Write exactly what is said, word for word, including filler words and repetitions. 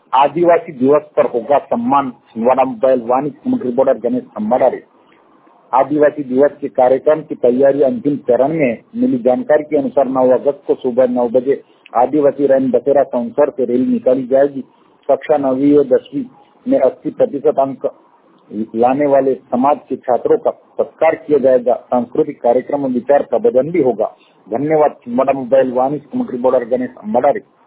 आदिवासी दिवस पर होगा सम्मान, छिंदवाड़ा मोबाइल वाणिज्य मंत्री बॉर्डर गणेश अंबाडारे। आदिवासी दिवस के कार्यक्रम की तैयारी अंतिम चरण में। मिली जानकारी के अनुसार नौ अगस्त को सुबह नौ बजे आदिवासी रैन बसेरा संसर से रैली निकाली जाएगी। कक्षा नौवीं और दसवीं में अस्सी प्रतिशत अंक लाने वाले समाज के छात्रों का सत्कार किया जाएगा। सांस्कृतिक कार्यक्रम में विचार प्रबंधन भी होगा। धन्यवाद। छिंदवाड़ा मोबाइल वाणिज्य मंत्री बॉर्डर गणेश अंबाडारे।